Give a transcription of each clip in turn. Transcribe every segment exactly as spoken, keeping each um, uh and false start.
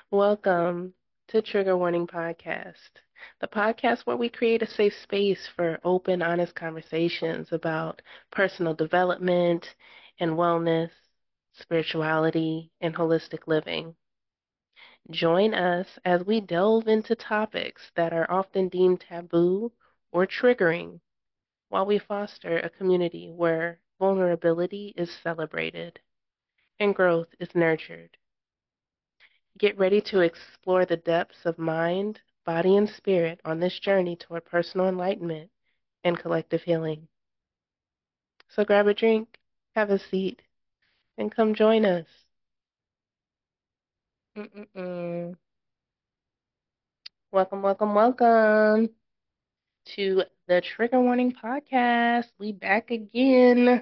Welcome to Trigger Warning Podcast, the podcast where we create a safe space for open, honest conversations about personal development and wellness, spirituality, and holistic living. Join us as we delve into topics that are often deemed taboo or triggering while we foster a community where vulnerability is celebrated and growth is nurtured. Get ready to explore the depths of mind, body, and spirit on this journey toward personal enlightenment and collective healing. So grab a drink, have a seat, and come join us. Mm-mm-mm. Welcome, welcome, welcome to the Trigger Warning Podcast. We back again.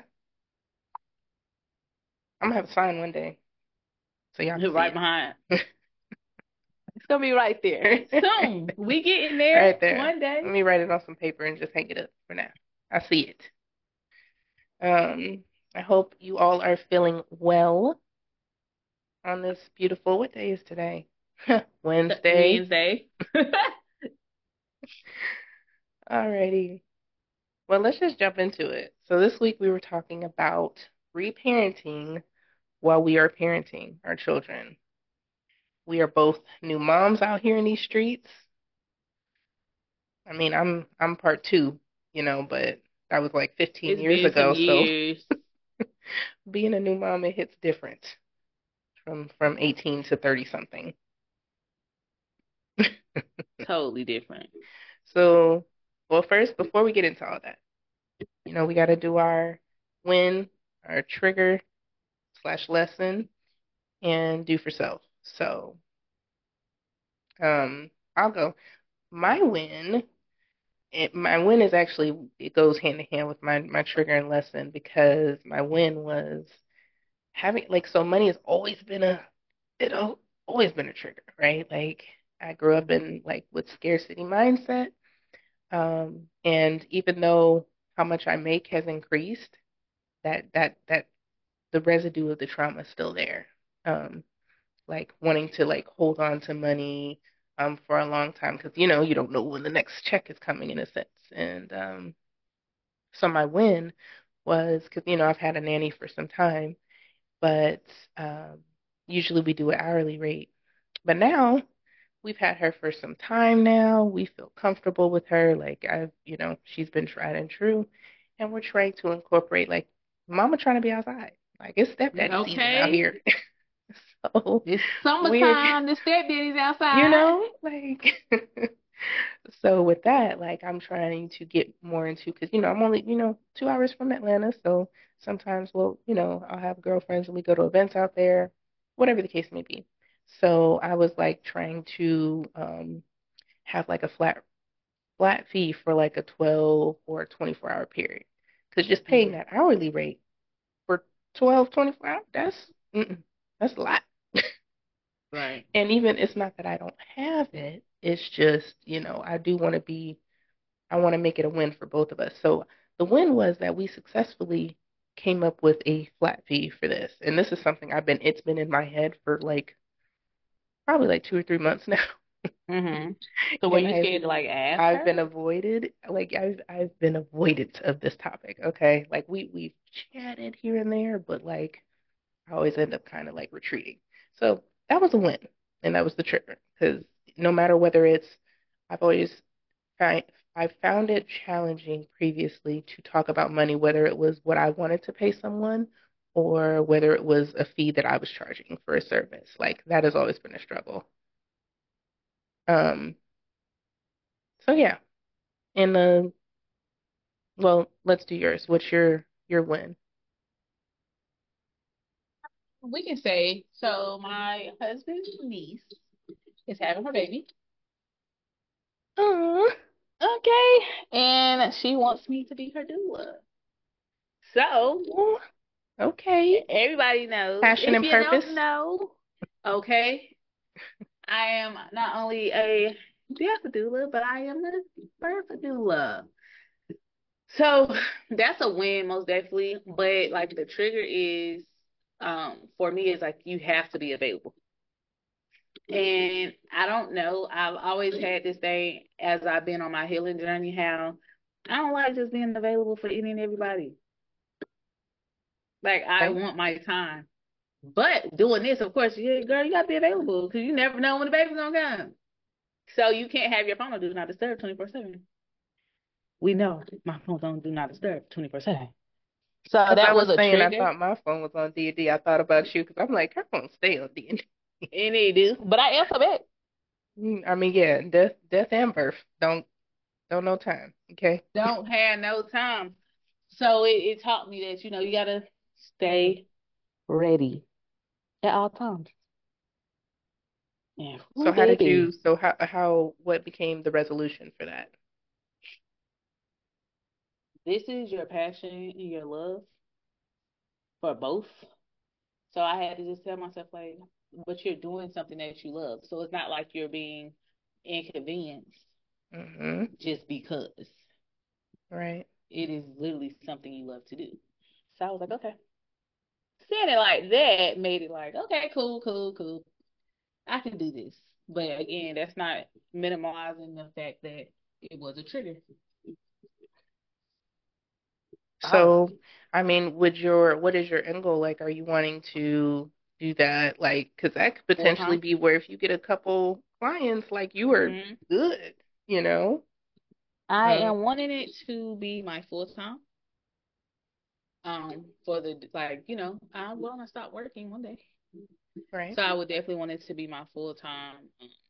I'm gonna have a sign one day so y'all can see Right it. behind. It's gonna be right there. Soon. We getting there Right there. one day. Let me write it on some paper and just hang it up for now. I see it. Um, I hope you all are feeling well on this beautiful, what day is today? Wednesday. Wednesday. Alrighty. Well, let's just jump into it. So this week we were talking about reparenting while we are parenting our children. We are both new moms out here in these streets. I mean, I'm I'm part two, you know, but that was like fifteen It's years been some ago, so years. being a new mom, it hits different from from eighteen to thirty something. Totally different. So, well, first, before we get into all that, you know, we got to do our win, our trigger slash lesson, and do for self. So, um, I'll go. My win, it, my win is actually it goes hand in hand with my my trigger and lesson because my win was having like so money has always been a it al- always been a trigger, right? Like I grew up in like with scarcity mindset. Um, and even though how much I make has increased, that that that the residue of the trauma is still there. Um, like wanting to like hold on to money um for a long time because you know you don't know when the next check is coming in a sense. And um, so my win was because you know I've had a nanny for some time, but um, usually we do an hourly rate. But now we've had her for some time now. We feel comfortable with her. Like I've, you know, she's been tried and true, and we're trying to incorporate like Mama trying to be outside. Like it's stepdaddy season out Okay. here. So It's we're, summertime. The stepdaddy's you outside. know, like so with that, like I'm trying to get more into because you know I'm only, you know, two hours from Atlanta, so sometimes we'll, you know, I'll have girlfriends and we go to events out there, whatever the case may be. So I was like trying to um have like a flat flat fee for like a twelve or a twenty-four hour period. Because just paying Mhm. that hourly rate for twelve, twenty-four hours, that's mm-mm, that's a lot. Right. And even it's not that I don't have it, it's just, you know, I do want to be, I want to make it a win for both of us. So the win was that we successfully came up with a flat fee for this. And this is something I've been, it's been in my head for like probably like two or three months now. Mhm. So were And you I've scared to like ask I've her? been avoided, like I've I've been avoided of this topic. Okay, like we we've chatted here and there, but like I always end up kind of like retreating. So that was a win, and that was the trigger because no matter whether it's, I've always find I found it challenging previously to talk about money, whether it was what I wanted to pay someone or whether it was a fee that I was charging for a service. Like that has always been a struggle. Um, so yeah, and uh, well, let's do yours. What's your your win? We can say so. My husband's niece is having her baby. Oh, Okay, and she wants me to be her doula. So okay. everybody knows. Passion If and you don't purpose. know, okay, I am not only a death doula, but I am a birth doula. So that's a win, most definitely. But like the trigger is, um, for me, is like you have to be available. And I don't know. I've always had this thing as I've been on my healing journey, how I don't like just being available for any and everybody. Like, I Okay. want my time. But doing this, of course, yeah, girl, you gotta be available because you never know when the baby's gonna come. So you can't have your phone on do not disturb twenty-four seven. We know my phone's on do not disturb twenty-four seven. So As I that was was a saying, I trigger. thought my phone was on D and D. I thought about you because I'm like, her phone stay on D and D. And they do. But I answer back. I mean, yeah, death, death and birth don't don't know time. Okay. Don't have no time. So it, it taught me that, you know, you gotta stay ready at all times. And So who how did you? baby? So how how what became the resolution for that? This is your passion and your love for both. So I had to just tell myself, like, but you're doing something that you love. So it's not like you're being inconvenienced Mm-hmm. just because. Right. It is literally something you love to do. So I was like, okay. Saying it like that made it like, okay, cool, cool, cool. I can do this. But again, that's not minimalizing the fact that it was a trigger. Oh, So, I mean, would your what is your end goal? Like, are you wanting to do that? Like, because that could full potentially time. be where if you get a couple clients, like you are Mm-hmm. good, you know? I Um, am wanting it to be my full time. Um, for the like, you know, I want to stop working one day. right. So I would definitely want it to be my full time.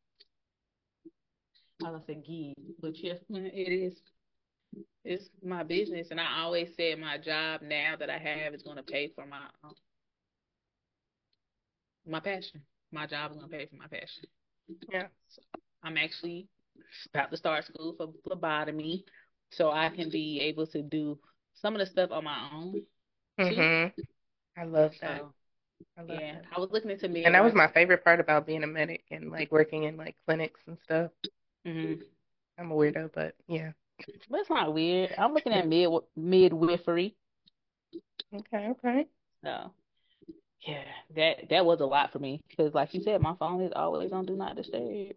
I was gonna say gig, but yes, it is. It's my business, and I always said my job now that I have is going to pay for my um, my passion. My job is going to pay for my passion. Yeah. So I'm actually about to start school for phlebotomy, so I can be able to do some of the stuff on my own too. Mm-hmm. I love that. So I love yeah, that. I was looking into And that was my midwifery. favorite part about being a medic and like working in like clinics and stuff. Mm-hmm. I'm a weirdo, but yeah. But it's not weird. I'm looking at mid midwifery. Okay, okay. So yeah, that that was a lot for me because, like you said, my phone is always on do not disturb.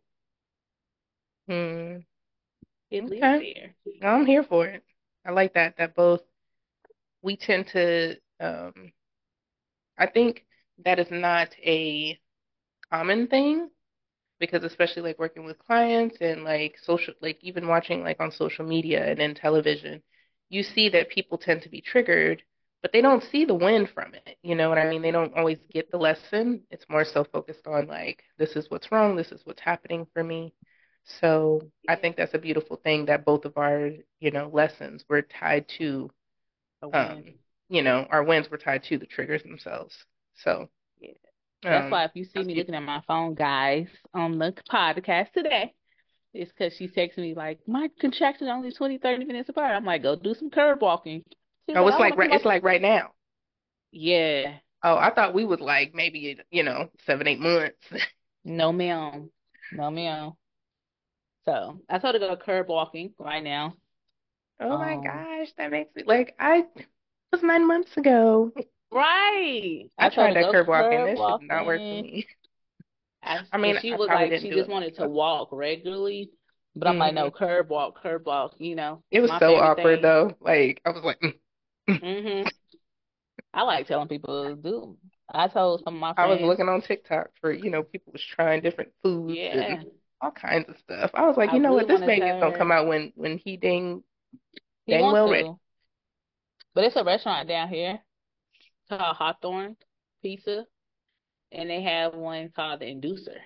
Hmm. It lives Okay. there. I'm here for it. I like that. That both we tend to um I think that is not a common thing because especially like working with clients and like social like even watching like on social media and in television, you see that people tend to be triggered, but they don't see the win from it. You know what I mean? They don't always get the lesson. It's more so focused on like this is what's wrong, this is what's happening for me. So I Yeah, think that's a beautiful thing that both of our, you know, lessons were tied to a win. um, you know, our wins were tied to the triggers themselves. So, Yeah. That's um, why if you see that's me looking beautiful. at my phone, guys, on the podcast today, it's because she's texting me like, my contractions are only twenty, thirty minutes apart. I'm like, go do some curb walking. She's Oh, like, it's I want like to see right, my. it's like right now. Yeah. Oh, I thought we was like maybe, you know, seven, eight months. No, ma'am. No, ma'am. So I told her to go curb walking right now. Oh my Um, gosh, that makes me like I it was nine months ago. right. I I told tried her that go curb walking. curb That should not work for walking. me. I, I and mean, she I was probably like, didn't she do just it long wanted to enough. walk regularly. But I'm like, Hmm. no, curb walk, curb walk. You know, It it's was my so favorite awkward thing. though. Like I was like, mm, mm. Hmm I like telling people to do. I told some of my I was friends, looking on TikTok for, you know, people was trying different foods and yeah, all kinds of stuff. I was like, I you know really what, this want to baby tell is gonna come her out when when he dang he dang wants well ready. to. But it's a restaurant down here called Hawthorne Pizza, and they have one called the Inducer.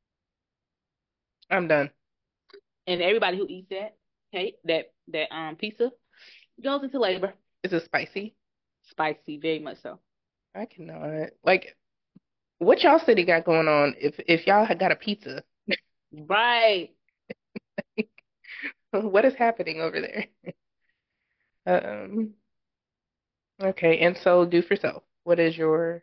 I'm done. And everybody who eats that, hey, that that um pizza goes into labor. Is it spicy? Spicy, very much so. I cannot. Like, what y'all city got going on? If if y'all had got a pizza, Right. what is happening over there? Um. Okay, and so do for self. What is your?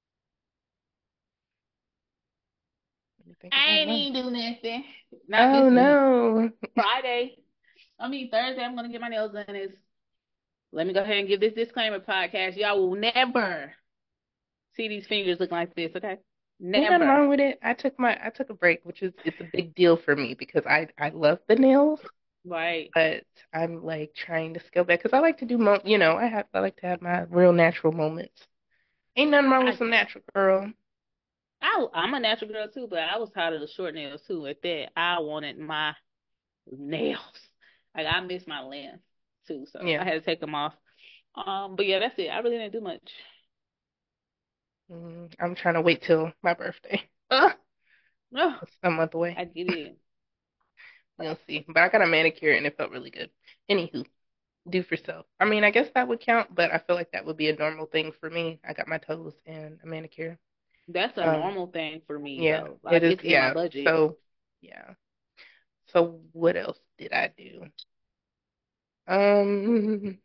Let me think I about ain't mine. even do nothing. Not Oh this week. no. Friday. I mean Thursday. I'm gonna get my nails done. Is let me go ahead and give this disclaimer podcast. Y'all will never see these fingers looking like this. Okay. Ain't nothing Never. wrong with it. I took my I took a break, which is it's a big deal for me because I I love the nails, Right. but I'm like trying to scale back because I like to do mo you know, I have I like to have my real natural moments. Ain't nothing wrong with I some natural girl. I I'm a natural girl too, but I was tired of the short nails too. At that, I wanted my nails. Like I miss my length too, so I Yeah. had to take them off. Um, but yeah, that's it. I really didn't do much. Mm, I'm trying to wait till my birthday. Uh, No, it's a month away. I get it. We'll see. But I got a manicure and it felt really good. Anywho, do for self. I mean, I guess that would count, but I feel like that would be a normal thing for me. I got my toes and a manicure. That's a Um, normal thing for me yeah, though. it Like is. it's in my Yeah. budget. So, yeah. So what else did I do? Um,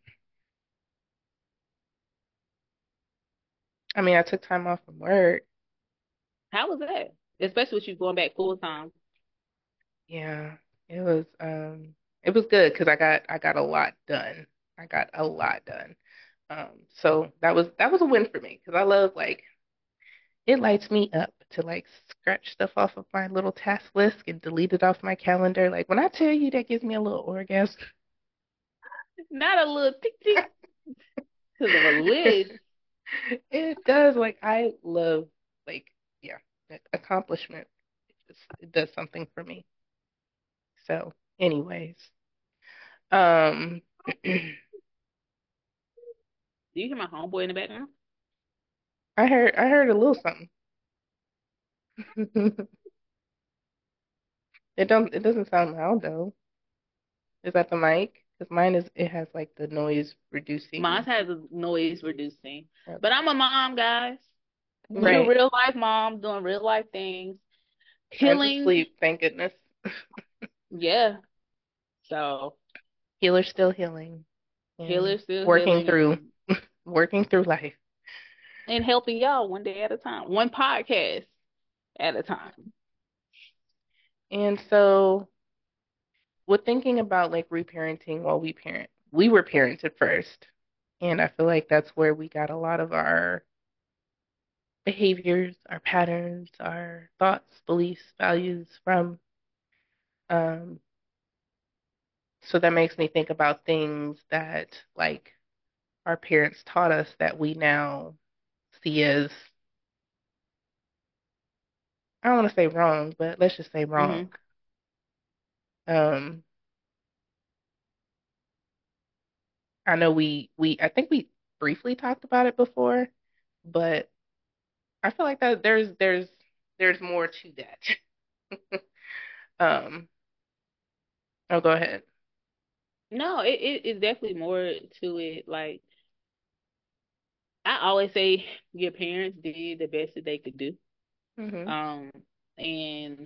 I mean, I took time off from work. How was that? Especially with you going back full time. Yeah, it was. Um, it was good because I got I got a lot done. I got a lot done. Um, so that was that was a win for me because I love like it lights me up to like scratch stuff off of my little task list and delete it off my calendar. Like when I tell you that gives me a little orgasm. Not a little tick tick because of a list. It does. Like I love like yeah, accomplishment. It just it does something for me. So, anyways, um, Do you hear my homeboy in the background? I heard I heard a little something. It don't it doesn't sound loud though. Is that the mic? Because mine is it has like the noise Mine reducing. has a noise reducing. But Okay. I'm a mom, guys. A Right. real life mom doing real life things. Mine's Healing. asleep, thank goodness. Yeah. So Healer's still healing and healer still working healing through and working through life. and helping y'all one day at a time. One podcast at a time. And so with thinking about like reparenting while we parent, we were parented first. And I feel like that's where we got a lot of our behaviors, our patterns, our thoughts, beliefs, values from. Um, so that makes me think about things that like our parents taught us that we now see as, I don't want to say wrong, but let's just say wrong. Hmm. Um, I know we we I think we briefly talked about it before, but I feel like that there's there's there's more to that. Um, oh, go ahead. No, it, it it's definitely more to it. Like I always say, your parents did the best that they could do. Hmm. Um, and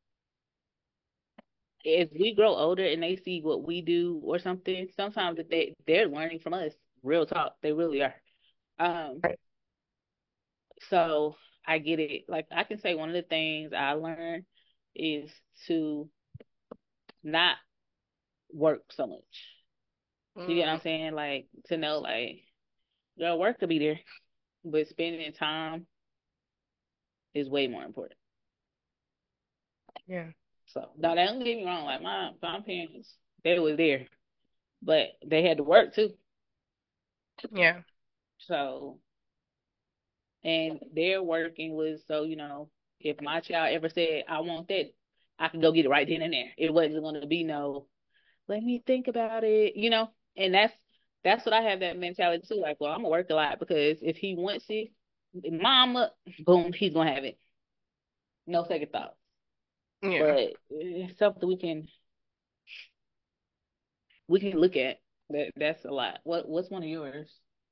as we grow older and they see what we do or something, sometimes that they they're learning from us. Real talk, they really are. Um, Right. so I get it. Like I can say one of the things I learned is to not work so much. You get what Mm, I'm saying? Like to know, like, your work could be there, but spending time is way more important. yeah. So now don't get me wrong, like my my parents, they was there, but they had to work too. Yeah. So and their working was so, you know, if my child ever said, I want that, I can go get it right then and there. It wasn't gonna be no, let me think about it, you know? And that's that's what I have that mentality too. Like, well, I'm gonna work a lot because if he wants it, mama, boom, he's gonna have it. No second thought. Yeah. But it's something we can we can look at. That that's a lot. What what's one of yours?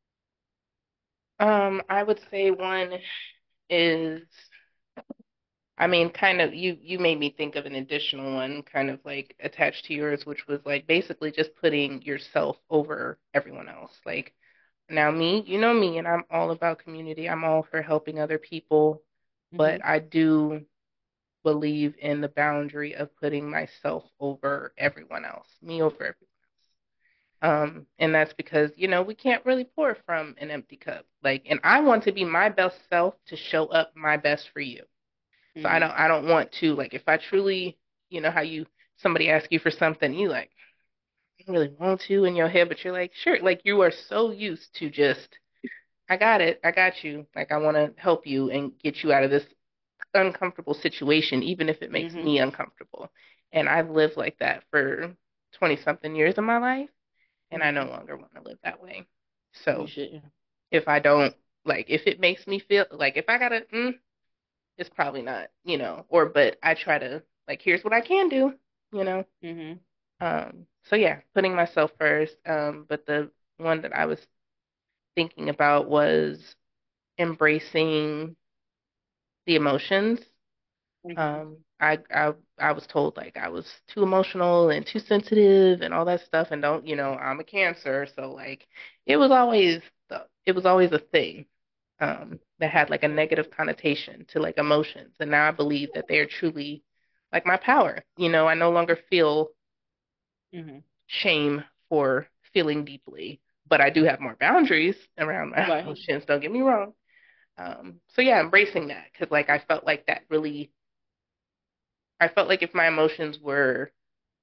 Um, I would say one is, I mean, kind of you you made me think of an additional one kind of like attached to yours, which was like basically just putting yourself over everyone else. Like now me, you know me, and I'm all about community. I'm all for helping other people, Hmm. but I do believe in the boundary of putting myself over everyone else, me over everyone else. Um, and that's because, you know, we can't really pour from an empty cup. Like, and I want to be my best self to show up my best for you. So I don't Mm-hmm. I don't want to like if I truly, you know, how you somebody asks you for something, you like you really want to in your head, but you're like, sure, like you are so used to just I got it, I got you. Like I want to help you and get you out of this uncomfortable situation, even if it makes Mm-hmm. me uncomfortable. And I've lived like that for twenty something years of my life, and I no Mm-hmm. longer want to live that way. You So should. if I don't like if it makes me feel like if I gotta mm, it's probably not, you know, or but I try to like here's what I can do, you know. Mm-hmm. Um so yeah, putting myself first. Um but the one that I was thinking about was embracing the emotions. Mm-hmm. Um I I I was told like I was too emotional and too sensitive and all that stuff and don't, you know, I'm a Cancer, so like it was always the it was always a thing. Um, that had like a negative connotation to like emotions. And now I believe that they are truly like my power. You know, I no longer feel Mm-hmm. shame for feeling deeply, but I do have more boundaries around my Right. emotions. Don't get me wrong. Um, so yeah, embracing that because like I felt like that really, I felt like if my emotions were,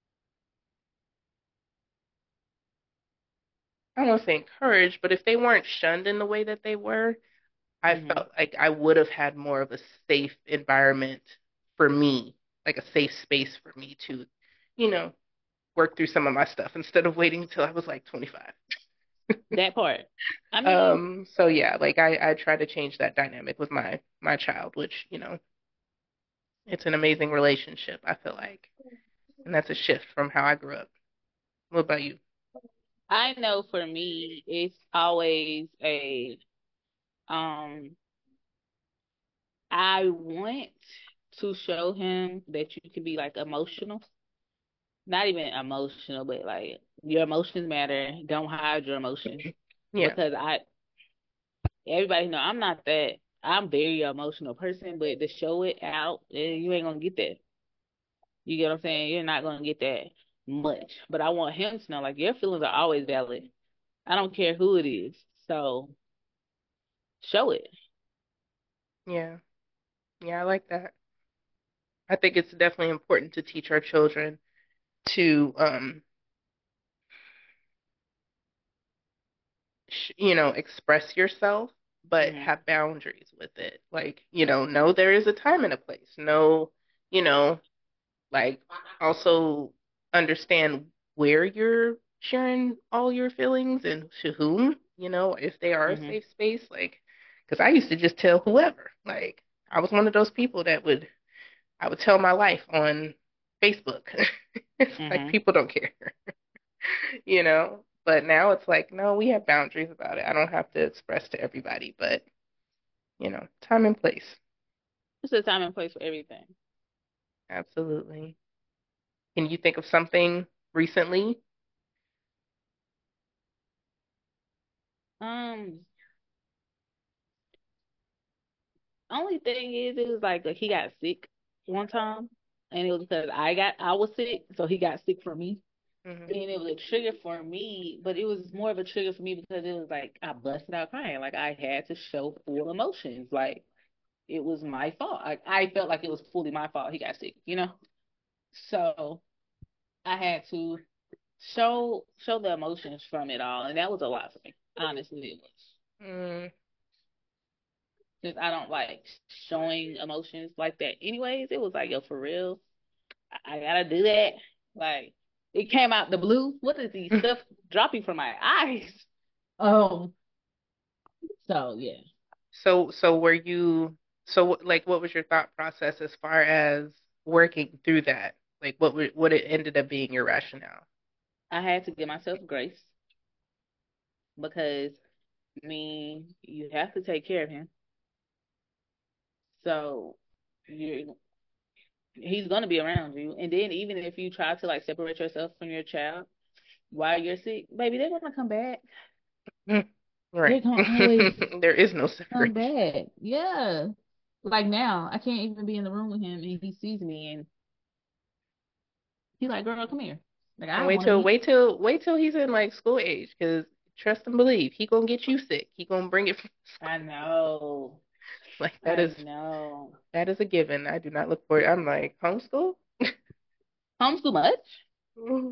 I don't want to say encouraged, but if they weren't shunned in the way that they were, I Mm-hmm. felt like I would have had more of a safe environment for me, like a safe space for me to, you know, work through some of my stuff instead of waiting until I was like twenty-five. That part. I mean, Um, so yeah, like I I try to change that dynamic with my my child, which, you know, it's an amazing relationship, I feel like. And that's a shift from how I grew up. What about you? I know for me, it's always a um. I want to show him that you can be like emotional, not even emotional, but like your emotions matter. Don't hide your emotions Yeah. because I everybody know I'm not that. I'm very emotional person, but to show it out, eh, you ain't gonna get that. You get what I'm saying? You're not gonna get that much. But I want him to know like your feelings are always valid. I don't care who it is. So show it. Yeah. Yeah, I like that. I think it's definitely important to teach our children to um sh you know, express yourself, but Mhm. have boundaries with it. Like, you know, know there is a time and a place. Know, you know, like also understand where you're sharing all your feelings and to whom, you know, if they are a Mhm. safe space. Like, because I used to just tell whoever. Like, I was one of those people that would, I would tell my life on Facebook. It's like Mhm. people don't care, you know. But now it's like, no, we have boundaries about it. I don't have to express to everybody, but you know, time and place. It's a time and place for everything. Absolutely. Can you think of something recently? Um, only thing is, it was like, like he got sick one time, and it was because I got I was sick, so he got sick for me, Hmm. and it was a trigger for me. But it was more of a trigger for me because it was like I busted out crying, like I had to show full emotions, like it was my fault. Like I felt like it was fully my fault. He got sick, you know. So I had to show show the emotions from it all, and that was a lot for me. Honestly, it was. Mm, Since I don't like showing emotions like that anyways, it was like, yo, for real, I, I gotta do that. Like, it came out the blue. What is these stuff dropping from my eyes? Um, so yeah. So, so were you, so like, what was your thought process as far as working through that? Like, what would, what it ended up being your rationale? I had to give myself grace because I mean, you have to take care of him. So you he's gonna be around you. And then even if you try to like separate yourself from your child while you're sick, baby, they're gonna come back. Mm, They're right. gonna always There is no come separation. back. Yeah. Like now, I can't even be in the room with him and he sees me and he's like, girl, come here. Like And I wait want to till be. wait till wait till he's in like school age, because trust and believe he gonna get you sick. He gonna bring it from school. I know. Like that is I know. that is a given. I do not look for it. I'm like homeschool. Homeschool much? Mhm.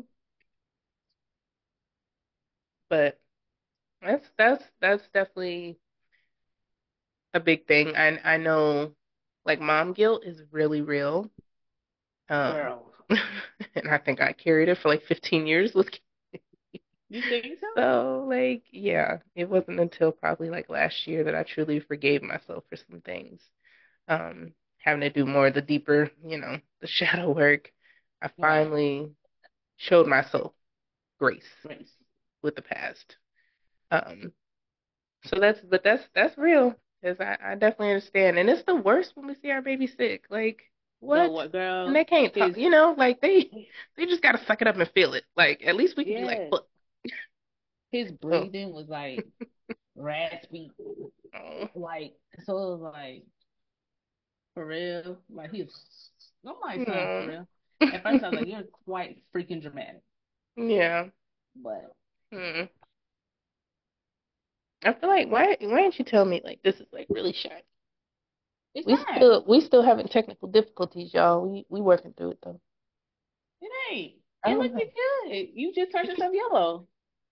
But that's that's that's definitely a big thing. I I know like mom guilt is really real. Um, Girl, and I think I carried it for like fifteen years with you think so? so like yeah, it wasn't until probably like last year that I truly forgave myself for some things. Um, having to do more of the deeper, you know, the shadow work. I Right. finally showed myself grace Grace. with the past. Um, so that's but that's that's real because I, I definitely understand, and it's the worst when we see our baby sick. Like The what? what And girl? they can't talk, His you know, like they they just gotta suck it up and feel it. Like at least we can be like, yes. look, His oh, breathing was like raspy. oh, Like so it was like for real. Like he was I'm like son, for no. real. At first I was like, you're quite freaking dramatic. Yeah. But Hmm. I feel like why why didn't you tell me like this is like really shy? it's We not. still we still having technical difficulties, y'all. We we working through it though. It ain't. I It don't looked know. good. You just turned It just yourself yellow.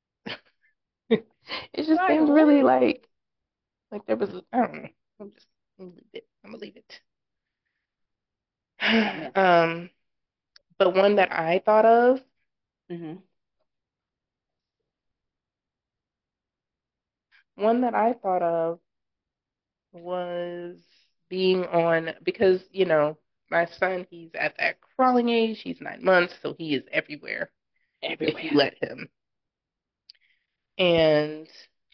it just Like seemed what? really like like there was I don't know. I'm just I'm gonna leave it. I'm gonna leave A it. mess. Um, but one that I thought of, Mm-hmm. one that I thought of was being on because you know my son he's at that crawling age. He's nine months, so he is everywhere if you Everywhere. let him. And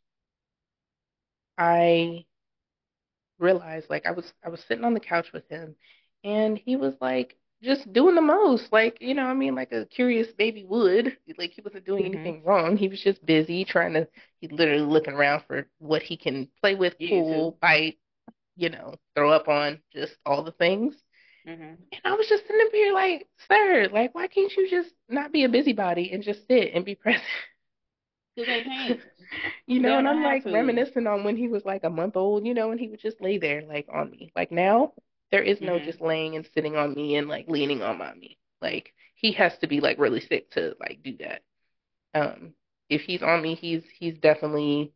I realized like I was I was sitting on the couch with him and he was like just doing the most like you know I mean like a curious baby would like he wasn't doing Mm-hmm. anything wrong. He was just busy trying to he's literally looking around for what he can play with, You too. pull, bite, you know, throw up on, just all the things. Mm-hmm. And I was just sitting up here like, sir, like why can't you just not be a busybody and just sit and be present? Because they can't. You They know, don't and know I'm how like to. reminiscing on when he was like a month old, you know, and he would just lay there like on me. Like now, there is no Mm-hmm. just laying and sitting on me and like leaning on my me. Like he has to be like really sick to like do that. Um, if he's on me, he's he's definitely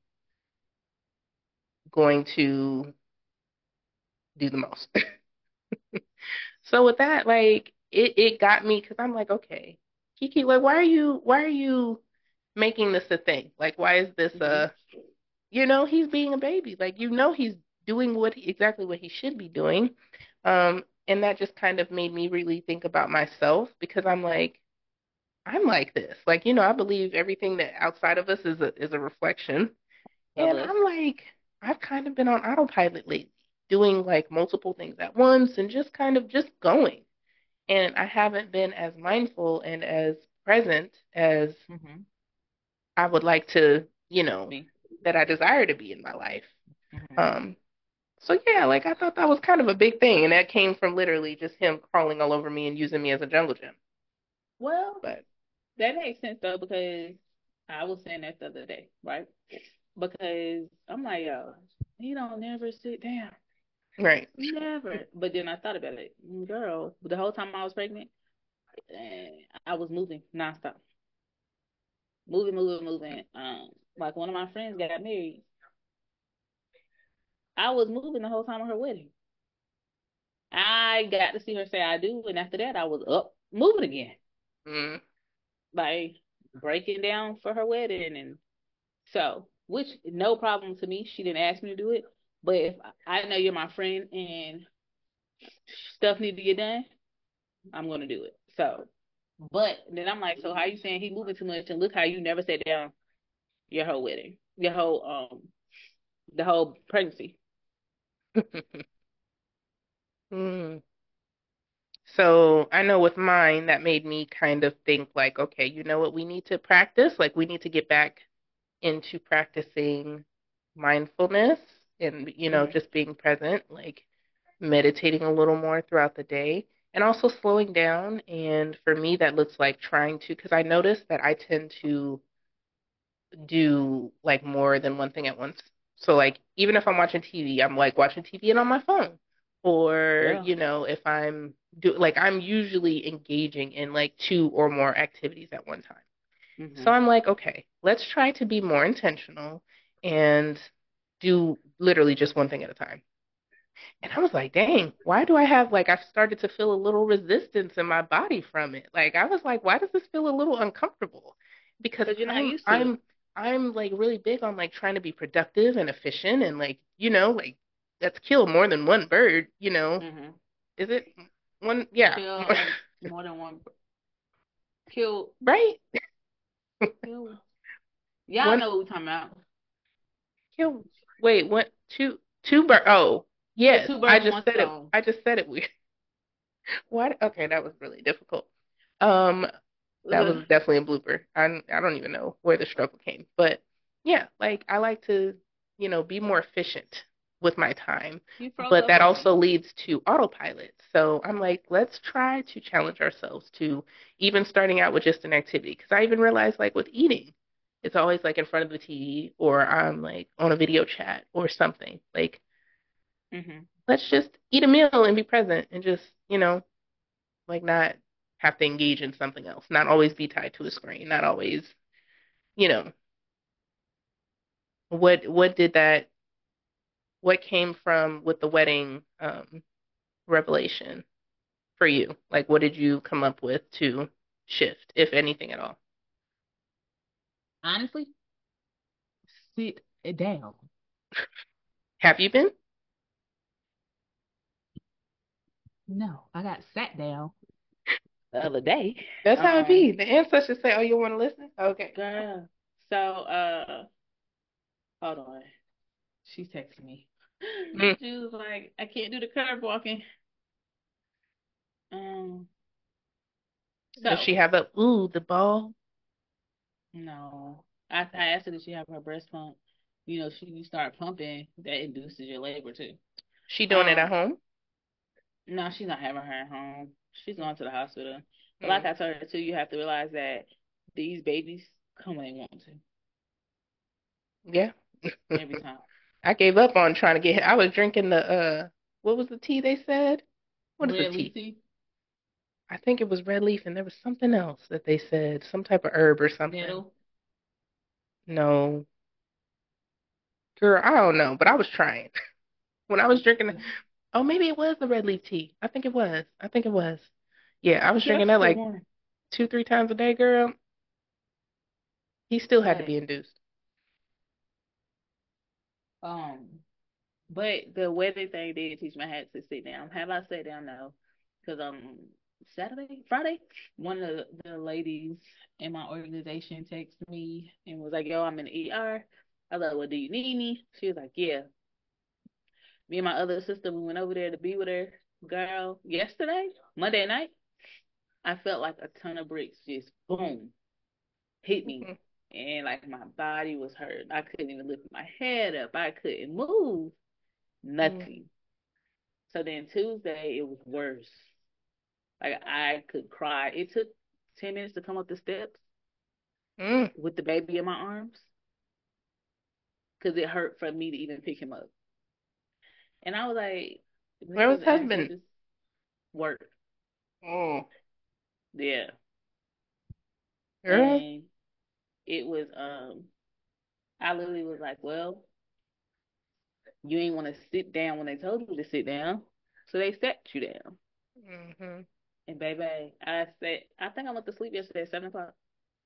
going to do the most. So with that, like it it got me because I'm like, okay, Kiki, like why are you why are you making this a thing? Like why is this Mm-hmm. uh you know, he's being a baby. Like, you know, he's doing what exactly what he should be doing. Um, and that just kind of made me really think about myself because I'm like, I'm like this. Like, you know, I believe everything that outside of us is a is a reflection. Of And us. I'm like, I've kind of been on autopilot lately, doing like multiple things at once and just kind of just going. And I haven't been as mindful and as present as Mm-hmm. I would like to, you know, Me. that I desire to be in my life. Mm-hmm. Um, So yeah, like I thought that was kind of a big thing, and that came from literally just him crawling all over me and using me as a jungle gym. Well, But that makes sense though because I was saying that the other day, right? Because I'm like, yo, he don't never sit down. right. Never. But then I thought about it. Girl, the whole time I was pregnant, eh, I was moving nonstop. Moving, moving, moving. Um, like one of my friends got married. I was moving the whole time of her wedding. I got to see her say I do, and after that I was up moving again. Mm. Like breaking down for her wedding and so which no problem to me. She didn't ask me to do it. But if I know you're my friend and stuff need to get done, I'm gonna do it. So but then I'm like, so how you saying he moving too much and look how you never sat down your whole wedding, your whole um the whole pregnancy. Mm. So I know with mine, that made me kind of think like, okay, you know what we need to practice? Like we need to get back into practicing mindfulness and, you know, Mm-hmm. just being present, like meditating a little more throughout the day. and also slowing down. And for me, that looks like trying to, because I noticed that I tend to do like more than one thing at once. So like even if I'm watching T V, I'm like watching T V and on my phone. Or, Yeah. you know, if I'm do like I'm usually engaging in like two or more activities at one time. So Hmm. I'm like, okay, let's try to be more intentional and do literally just one thing at a time. And I was like, dang, why do I have like I've started to feel a little resistance in my body from it. Like I was like, why does this feel a little uncomfortable? Because Because you're not I'm used to it. I'm I'm like really big on like trying to be productive and efficient and like, you know, like let's kill more than one bird, you know. Hmm. Is it one? Yeah. Kill um, more than one. Kill. Right? Kill. Y'all One know what we're talking about. kill wait, one two two bird oh, Kill yes. two I birds with just one said it. stone. I just said it weird. What? Okay, that was really difficult. Um, that was definitely a blooper. I I don't even know where the struggle came, but yeah, like I like to, you know, be more efficient with my time, You froze but up that on me. also leads to autopilot. So I'm like, let's try to challenge ourselves to even starting out with just an activity. Because I even realized like with eating, it's always like in front of the T V or I'm like on a video chat or something. Like, Hmm. let's just eat a meal and be present and just, you know, like not have to engage in something else, not always be tied to a screen, not always, you know, what what did that what came from with the wedding um revelation for you? Like what did you come up with to shift, if anything at all? Honestly, sit it down. Have you been? No, I got sat down the other day. That's how it Um, be. The ancestors say, "Oh, you want to listen?" Okay. girl. So, uh, hold on. She's texting me. Mm. She was like, I can't do the curve walking. Um, Does so she have a ooh the ball? no. I, I asked her did she have her breast pump. You know, she you start pumping, that induces your labor too. She doing it at Um, home? no, she's not having her at home. She's going to the hospital. But like Mm. I told her too, you have to realize that these babies come when they want to Yeah. every time. I gave up on trying to get. I was drinking the uh, what was the tea they said? What is the Red leaf tea? tea, I think it was red leaf, and there was something else that they said, some type of herb or something. nettle. No, girl, I don't know, but I was trying. When I was drinking, oh, maybe it was the red leaf tea. I think it was. I think it was. Yeah, I was drinking Just that the like one. two, three times a day, girl. He still had to But be induced. um, but the wedding thing did teach me I had to sit down. Have I sat down? No, because um Saturday, Friday, one of the, the ladies in my organization texted me and was like, "Yo, I'm in the E R." I was like, "Well, do you need me?" She was like, "Yeah." Me and my other sister, we went over there to be with her. Girl, yesterday, Monday night, I felt like a ton of bricks just boom hit me. Mhm. And like my body was hurt. I couldn't even lift my head up. I couldn't move. Mm. Nothing. So then Tuesday, it was worse. Like I could cry. It took ten minutes to come up the steps Mm. with the baby in my arms because it hurt for me to even pick him up. And I was like, Where was Missus husband? Ancestors work. Oh, Yeah. girl. And it was um I literally was like, well, you ain't want to sit down when they told you to sit down. So they sat you down. Hmm. And baby, I said I think I went to sleep yesterday at seven o'clock.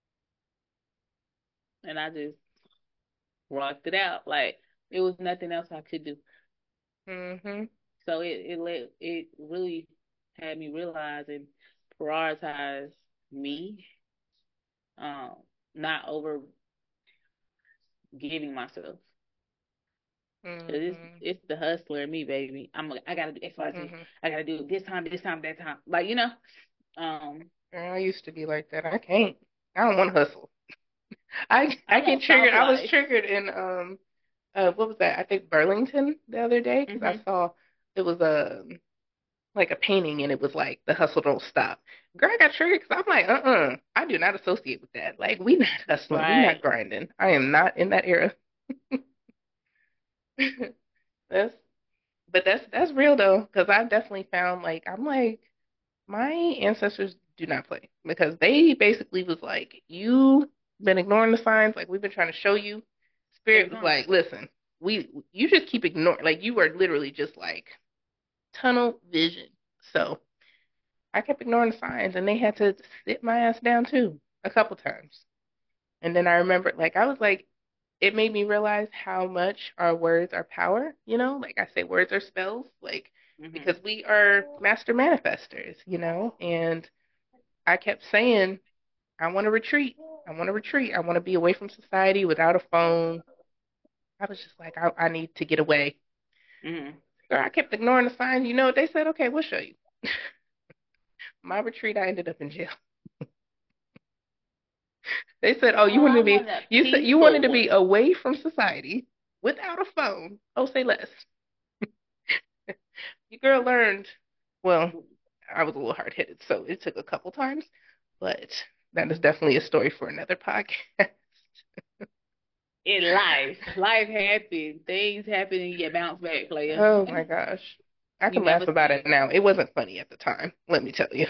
And I just rocked it out. Like it was nothing else I could do. Hmm. So it it let it really had me realize and prioritize me, um, not over giving myself. Cause it's Hmm. it's the hustler in me, baby. I'm a, I gotta do X, Y, Z. Hmm. I gotta do it this time, this time, that time. Like you know, um, Girl, I used to be like that. I can't. I don't want to hustle. I I I get want soft triggered. I was life. triggered in um uh what was that? I think Burlington the other day because I Mhm. saw it was a like a painting, and it was like the hustle don't stop. Girl, I got triggered because I'm like, uh-uh, I do not associate with that. Like, we not hustling, we not Right. grinding. I am not in that era. That's, but that's that's real though, because I've definitely found like I'm like my ancestors do not play because they basically was like, you been ignoring the signs, like we've been trying to show you. Stay Spirit was calm. like, listen, we you just keep ignoring, like you are literally just like tunnel vision. So I kept ignoring the signs, and they had to sit my ass down too a couple times. And then I remember, like, I was like, it made me realize how much our words are power, you know? Like I say, words are spells, like, Hmm. because we are master manifestors, you know? And I kept saying, I want to retreat. I want to retreat. I want to be away from society without a phone. I was just like, I, I need to get away. Hmm. So I kept ignoring the signs. You know what they said? Okay, we'll show you. My retreat, I ended up in jail. They said, "Oh, you Girl, wanted I to be want a you said you wanted peaceful to be one. away from society without a phone. Oh, say less." Your girl learned. Well, I was a little hard-headed, so it took a couple times, but that is definitely a story for another podcast. In life, life happens. Things happen and you bounce back, player. Oh my gosh. I You can laugh never about it scared. now. It wasn't funny at the time, let me tell you.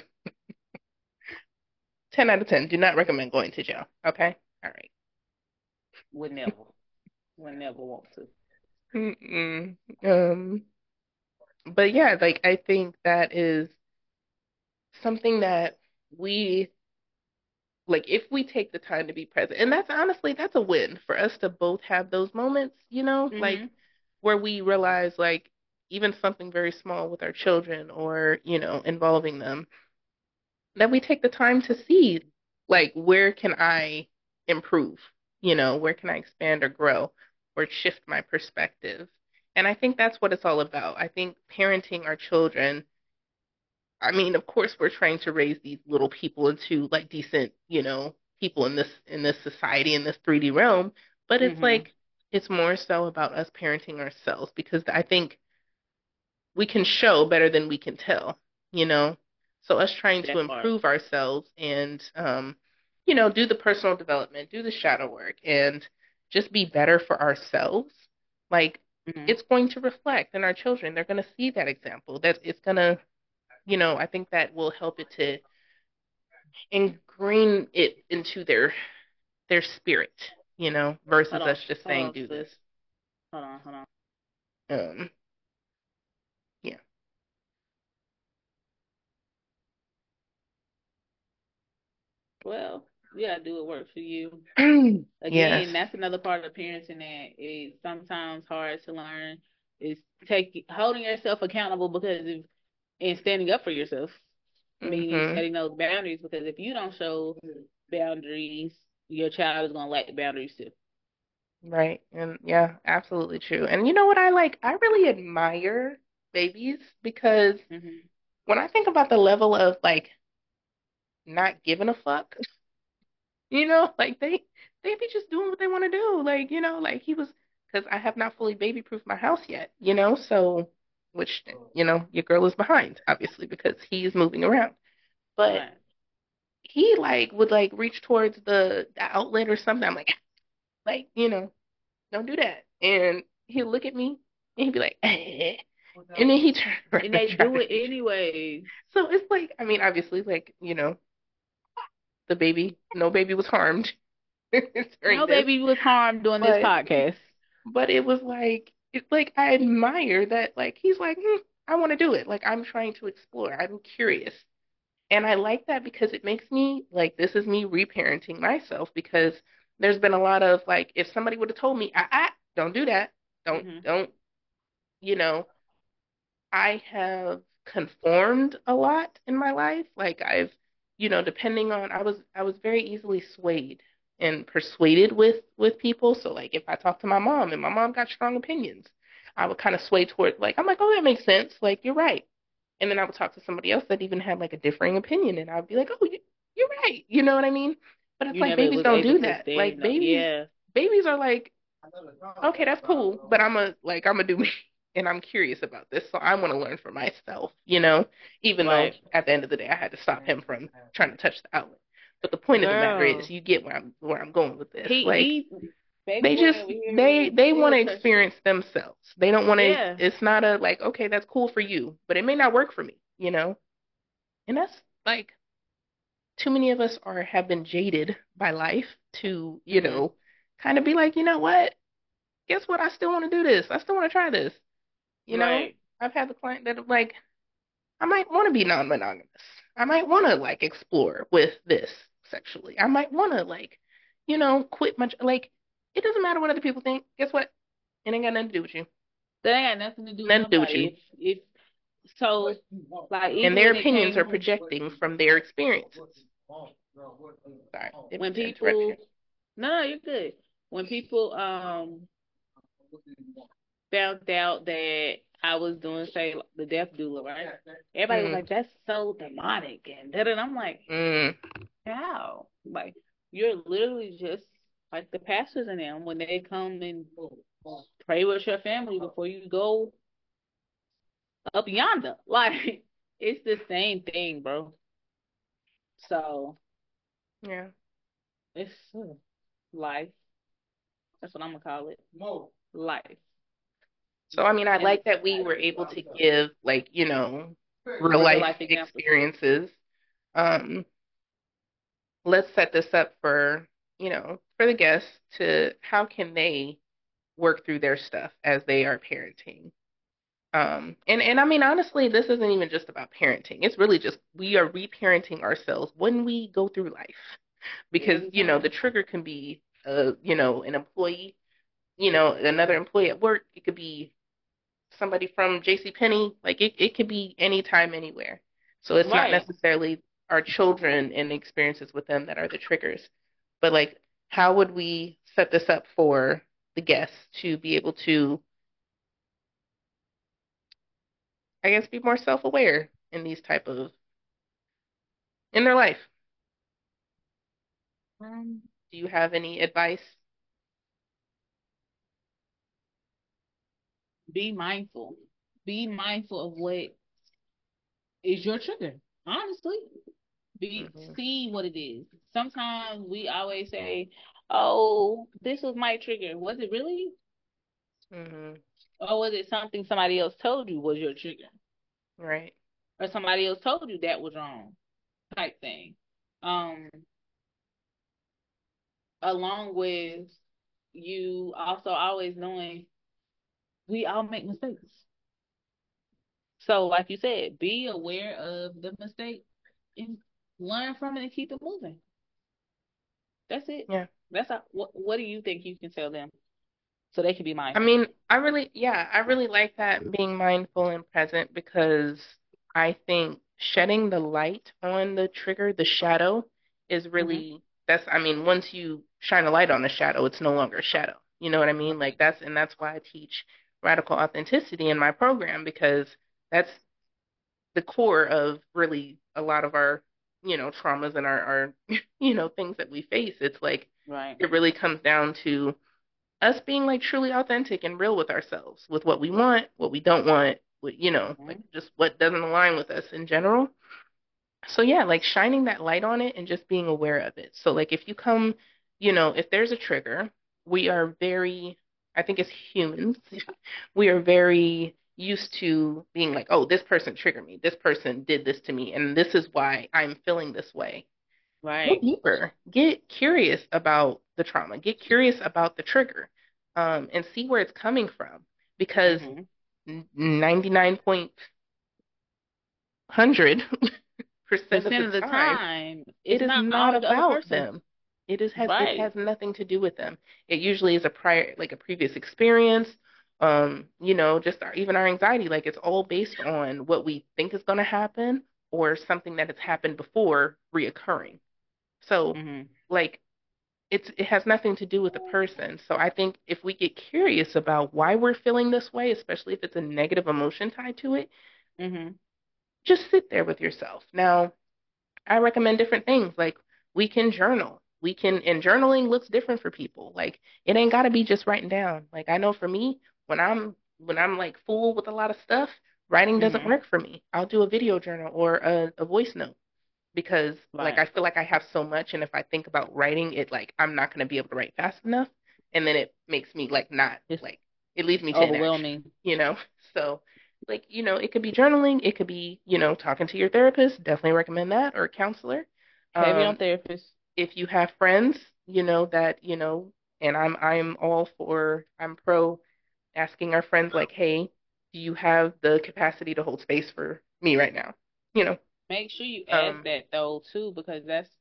ten out of ten. Do not recommend going to jail. Okay? All right. Would never. Would never want to. Mm-mm. Um, but yeah, like I think that is something that we like if we take the time to be present, and that's honestly that's a win for us to both have those moments, you know, like Hmm. where we realize like even something very small with our children or, you know, involving them, that we take the time to see like where can I improve, you know, where can I expand or grow or shift my perspective. And I think that's what it's all about. I think parenting our children, I mean, of course, we're trying to raise these little people into like decent, you know, people in this in this society in this three D realm, but it's Hmm. like it's more so about us parenting ourselves because I think we can show better than we can tell, you know. So us trying to That part. improve ourselves and um, you know, do the personal development, do the shadow work and just be better for ourselves, like Hmm. it's going to reflect in our children. They're going to see that example. That it's going to you know, I think that will help it to ingrain it into their their spirit, you know, Hold versus on. us just Hold saying on, do sis. this. Hold on, hold on. Um, yeah. Well, you gotta do what works for you. Yes. Again, that's another part of parenting that is sometimes hard to learn is take holding yourself accountable because if and standing up for yourself, meaning Mhm. setting those boundaries because if you don't show boundaries, your child is gonna lack boundaries too. Right. And yeah, absolutely true. And you know what I like? I really admire babies because Hmm. when I think about the level of like not giving a fuck, you know, like they they be just doing what they want to do. Like, you know, like he was because I have not fully baby proofed my house yet, you know, so which you know, your girl is behind, obviously, because he is moving around. But Right. he like would like reach towards the, the outlet or something. I'm like, like, you know, don't do that. And he'll look at me and he'd be like, eh. And then he turned around And and they tried do to it reach. anyways. So it's like, I mean, obviously, like, you know, the baby, no baby was harmed during No this, baby was harmed doing this but podcast. but it was like it's like I admire that like he's like hmm, I want to do it. Like I'm trying to explore. I'm curious. And I like that because it makes me like this is me reparenting myself because there's been a lot of like if somebody would have told me, ah, ah, don't do that. Don't Hmm. don't, you know, I have conformed a lot in my life. Like I've, you know, depending on I was I was very easily swayed and persuaded with with people. So like if I talked to my mom and my mom got strong opinions, I would kind of sway toward like I'm like, "Oh, that makes sense. Like you're right." And then I would talk to somebody else that even had like a differing opinion and I'd be like, "Oh, you, you're right." You know what I mean? But it's You like never babies was don't able do to that. Like stand up. babies Yeah. babies are like, "Okay, that's cool, but I'm a like I'm gonna do me." and I'm curious about this, so I want to learn for myself, you know, even though Right. at the end of the day I had to stop him from trying to touch the outlet. But the point of the matter is, Girl, you get where I'm where I'm going with this. he Like he baby they boy just over here they ready they want to to touch it. experience themselves. They don't want to. Yeah. It's not a like, okay, that's cool for you, but it may not work for me, you know. And that's like too many of us are have been jaded by life to, you Mhm. know, kind of be like, you know what? Guess what? I still want to do this. I still want to try this. You know, Right. I've had the client that are like, I might want to be non-monogamous. I might want to like explore with this sexually. I might want to like, you know, quit my like. It doesn't matter what other people think. Guess what? It ain't got nothing to do with you. That ain't got nothing to do with Nothing to do with nobody. you. If if so, like And even their when it opinions are came projecting from their experiences. Sorry, didn't mean when to interrupt you. people, no, no, you're good. When people um found out that I was doing, say, the death doula, right? Everybody was Mm, like, "That's so demonic," and da and I'm like, mm, "How? Like, you're literally just like the pastors in them when they come and pray with your family before you go up yonder. Like, it's the same thing, bro. So yeah. it's uh, life. That's what I'm gonna call it. Life. So I mean, I And like that we were able to give like, you know, real real life life examples. experiences. Um, let's set this up for, you know, for the guests to how can they work through their stuff as they are parenting. Um, and and I mean honestly, this isn't even just about parenting. It's really just we are reparenting ourselves when we go through life because, Every you know, the time. trigger can be uh, you know, an employee, you know, another employee at work. It could be somebody from J C Penney. Like it, it could be anytime, anywhere. So it's not Right. necessarily our children and the experiences with them that are the triggers. But like, how would we set this up for the guests to be able to, I guess, be more self-aware in these type of in their life? Um, Do you have any advice? be mindful. Be mindful of what is your trigger. Honestly, be Hmm. see what it is. Sometimes we always say, "Oh, this was my trigger." Was it really, Hmm. or was it something somebody else told you was your trigger, Right. or somebody else told you that was wrong, type thing. Um, along with you also always knowing we all make mistakes. So, like you said, be aware of the mistake and learn from it and keep it moving. That's it. Yeah. That's all. What What do you think you can tell them so they can be I mindful? mean, I really, yeah, I really like that being mindful and present because I think shedding the light on the trigger, the shadow, is Hmm. really, that's, I mean, once you shine a light on the shadow, it's no longer a shadow. You know what I mean? Like that's, and that's why I teach radical authenticity in my program because that's the core of really a lot of our, you know, traumas and our, our, you know, things that we face. It's like, Right. it really comes down to us being like truly authentic and real with ourselves, with what we want, what we don't want, what, you know, like Hmm. just what doesn't align with us in general. So yeah, like shining that light on it and just being aware of it. So like if you come, you know, if there's a trigger, we are very, I think as humans, we are very used to being like, oh, this person triggered me. This person did this to me, and this is why I'm feeling this way. Go Right. deeper. Get curious about the trauma. Get curious about the trigger, um, and see where it's coming from. Because Hmm. ninety-nine point one hundred percent of Percent the of the time, time, it it's is not not always the other about person. them. It is has it Right. has nothing to do with them. It usually is a prior like a previous experience. Um, you know, just our, even our anxiety, like it's all based on what we think is going to happen or something that has happened before reoccurring. So, Hmm. like it's it has nothing to do with the person. So I think if we get curious about why we're feeling this way, especially if it's a negative emotion tied to it, Hmm. just sit there with yourself. Now, I recommend different things. Like we can journal. We can, and journaling looks different for people. Like it ain't got to be just writing down. Like I know for me, when I'm when I'm like full with a lot of stuff, writing doesn't Mm-hmm. work for me. I'll do a video journal or a, a voice note because like Right. I feel like I have so much, and if I think about writing it, like I'm not going to be able to write fast enough, and then it makes me like not It's like it leads me to inaction, overwhelming. you know? So like, you know, it could be journaling, it could be, you know, talking to your therapist, definitely recommend that, or a counselor. Heavy on Um, therapists. if you have friends, you know, that, you know, and I'm I'm all for I'm pro asking our friends like, hey, do you have the capacity to hold space for me right now? You know, Make sure you ask um, that though too, because that's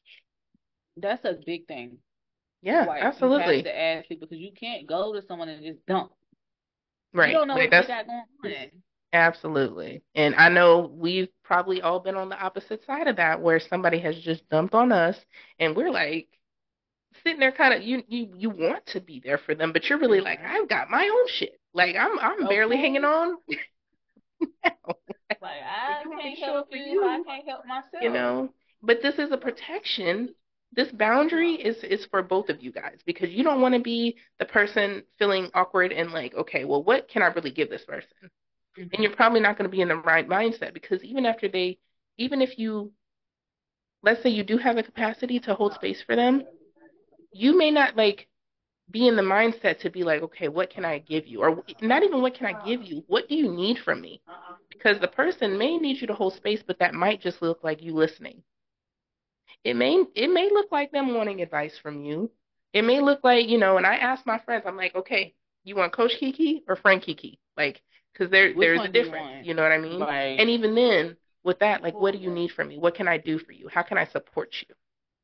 that's a big thing. yeah, Like you have absolutely. to ask people because you can't go to someone and just dump. You Right. don't know Like what they that's got going on. absolutely. And I know we've probably all been on the opposite side of that where somebody has just dumped on us and we're like sitting there kind of you you you want to be there for them, but you're really like, Hmm. I've got my own shit. Like I'm I'm barely hanging Okay. on now. Like So I you want me can't to show help up for you if I you? can't help You myself. know. But this is a protection. This boundary is is for both of you guys because you don't want to be the person feeling awkward and like, okay, well, what can I really give this person? And Hmm. you're probably not going to be in the right mindset because even after they, even if you, let's say you do have the capacity to hold space for them, you may not like be in the mindset to be like, okay, what can I give you? Or not even what can I give you? What do you need from me? Because the person may need you to hold space, but that might just look like you listening. It may it may look like them wanting advice from you. It may look like, you know, and I ask my friends, I'm like, okay, you want Coach Kiki or Frank Kiki? Like, because there Which there's a one do you difference, want? you know what I mean? Right. And even then, with that, like, what do you need from me? What can I do for you? How can I support you?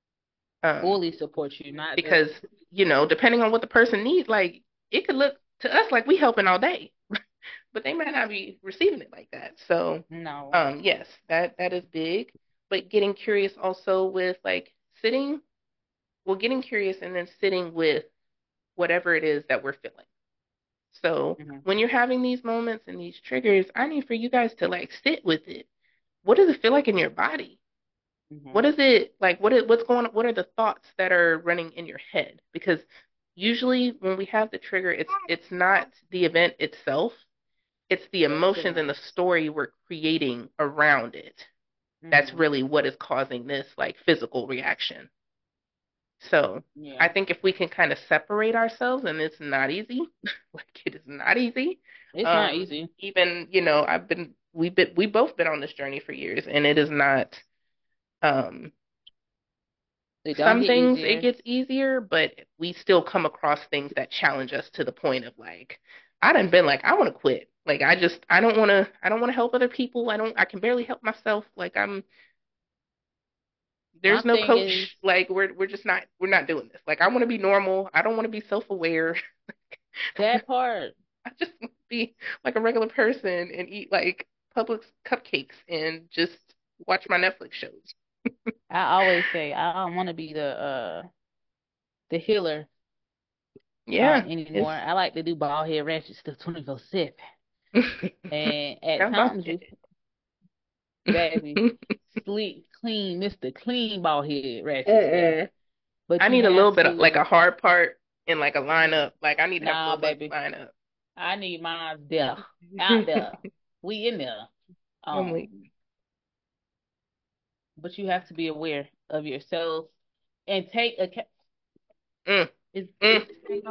Um, Fully support you, not just because, you know, depending on what the person needs, like, it could look to us like we helping all day, but they might not be receiving it like that. So, no. um, yes, that that is big. But getting curious also with like sitting well, getting curious and then sitting with whatever it is that we're feeling. So Hmm. when you're having these moments and these triggers, I need for you guys to like sit with it. What does it feel like in your body? What Hmm. is it like? What is what's going on? What are the thoughts that are running in your head? Because usually when we have the trigger, it's it's not the event itself. It's the The emotions and the feelings. story we're creating around it. That's Hmm. really what is causing this like physical reaction. So I Yeah. think if we can kind of separate ourselves, and it's not easy, like it is not easy. It's not Um, easy. even, you know, I've been, we've been, we both been on this journey for years, and it is not, um, It don't some get things it easier. gets easier, but we still come across things that challenge us to the point of like, I done been like, I want to quit. Like I just, I don't want to, I don't want to help other people. I don't, I can barely help myself. Like I'm, My there's no thing is coach. Like we're, we're just not, we're not doing this. Like I want to be normal. I don't want to be self-aware. that part. I just want to be like a regular person and eat like Publix cupcakes and just watch my Netflix shows. I always say I don't want to be the uh the healer uh Yeah, it's anymore. I like to do bald head ratchet stuff twenty-four seven. And at sounds like times you it. baby sleek, clean, Mister Clean bald head ratchet stuff. Mm-mm. But I you need a have little bit of like to a hard part and like a lineup. Like I need to have nah full butt baby. lineup. I need mine there. Out there. We in there. I'm like, Um, but you have to be aware of yourself and take account mm, is mm, is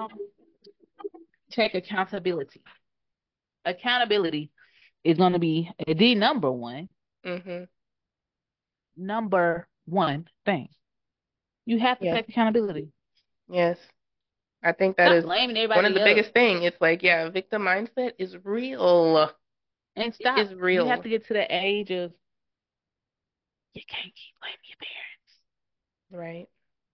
take accountability. Accountability is going to be the number one, mm-hmm. number one thing. You have to Yes, take accountability. yes. I think that Stop is blaming one of the everybody else biggest thing. It's like, yeah, victim mindset is real. and It stop. is You have real. to get to the age of you can't keep blaming your parents. Right.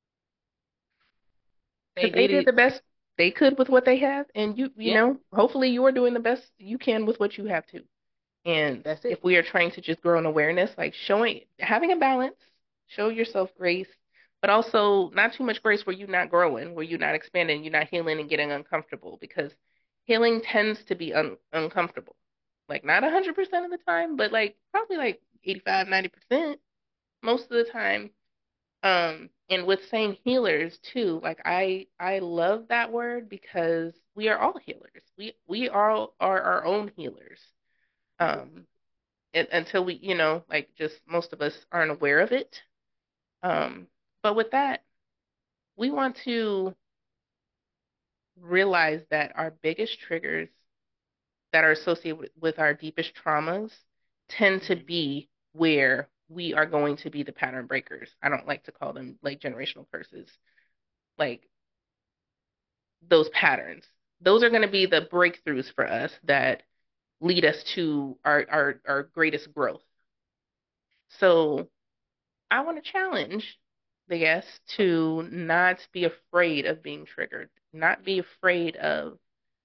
They Because they did did it. the best they could with what they have, and you, you Yeah, know, hopefully you're doing the best you can with what you have too. And that's if it. we are trying to just grow in awareness, like showing, having a balance, show yourself grace, but also not too much grace where you're not growing, where you're not expanding, you're not healing and getting uncomfortable because healing tends to be un uncomfortable. Like not one hundred percent of the time, but like probably like eighty-five, ninety percent most of the time. Um, and with saying healers too, like I I love that word because we are all healers. We we all are our own healers. Um, and, until we, you know, like just most of us aren't aware of it. Um, but with that, we want to realize that our biggest triggers that are associated with, with our deepest traumas tend to Mm-hmm. be where we are going to be the pattern breakers. I don't like to call them like generational curses. Like those patterns. Those are going to be the breakthroughs for us that lead us to our, our, our greatest growth. So I want to challenge the guests to not be afraid of being triggered, not be afraid of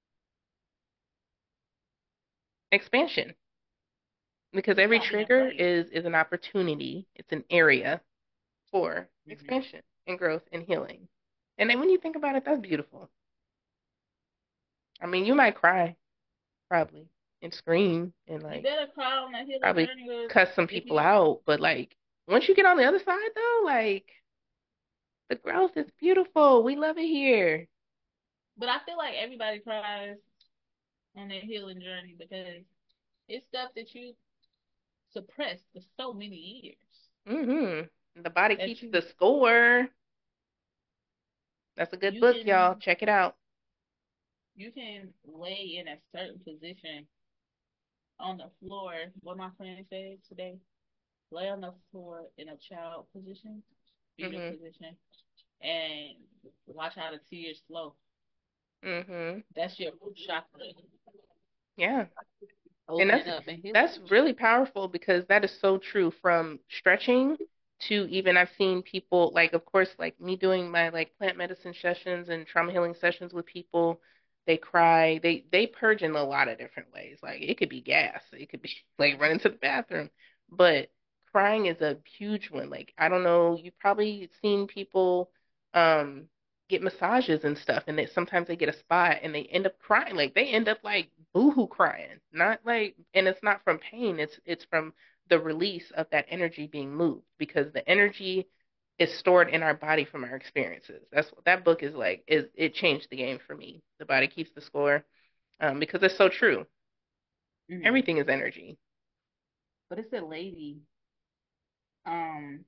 expansion, because every Not being trigger afraid. is is an opportunity. It's an area for Mm-hmm. expansion and growth and healing. And then when you think about it, that's beautiful. I mean, you might cry probably and scream and You like better cry on that healing probably journey, 'cause cuss some if people you, out, but like once you get on the other side though, like the growth is beautiful. We love it here. but I feel like everybody cries on their healing journey because it's stuff that you suppressed for so many years Mm-hmm. The body that keeps you the score. That's a good you book, y'all. can Check it out. you can lay in a certain position on the floor. What my friend said today, lay on the floor in a child position, fetal Mm-hmm. position, and watch how the tears flow. Mm-hmm. That's your root chakra Yeah. And opening that's up and healing. that's really powerful because that is so true from stretching to even I've seen people like of course like me doing my like plant medicine sessions and trauma healing sessions with people, they cry, they they purge in a lot of different ways. Like it could be gas, it could be like running to the bathroom, but crying is a huge one. Like I don't know, you've probably seen people um get massages and stuff and they sometimes they get a spot and they end up crying, like they end up like boohoo crying, not like, and it's not from pain, it's it's from the release of that energy being moved because the energy is stored in our body from our experiences. That's what that book is like, is it changed the game for me. The body keeps the score. Um because it's so true. Mm-hmm. Everything is energy. But it's a lady. Um,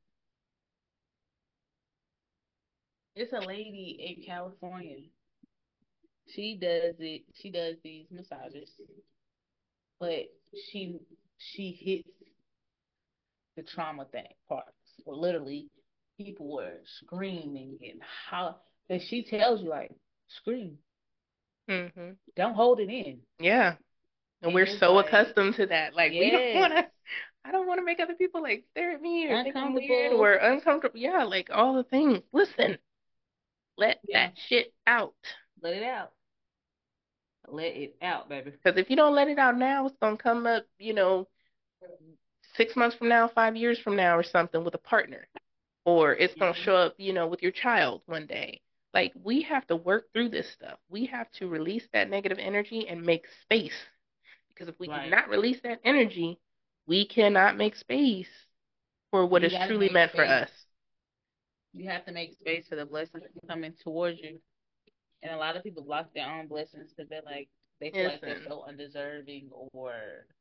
it's a lady in California. She does it. She does these massages, but she she hits the trauma thing parts. Where literally people were screaming and how that she tells you like scream, Mhm. don't hold it in. Yeah. And And we're it's so like, accustomed to that. Like we don't yes, want to I don't want to make other people like stare at me or think I'm weird uncomfortable. or uncomfortable. Yeah, like all the things. Listen, let Yeah, that shit out. let it out. Let it out, baby. Because if you don't let it out now, it's gonna come up, you know, six months from now, five years from now, or something with a partner, or it's gonna Mm-hmm. show up, you know, with your child one day. Like we have to work through this stuff. We have to release that negative energy and make space. Because if we do Right. not release that energy, we cannot make space for what You is got to truly make meant for space. us. You have to make space for the blessings coming towards you. And a lot of people block their own blessings because they're like, they feel like they're Listen, so undeserving, or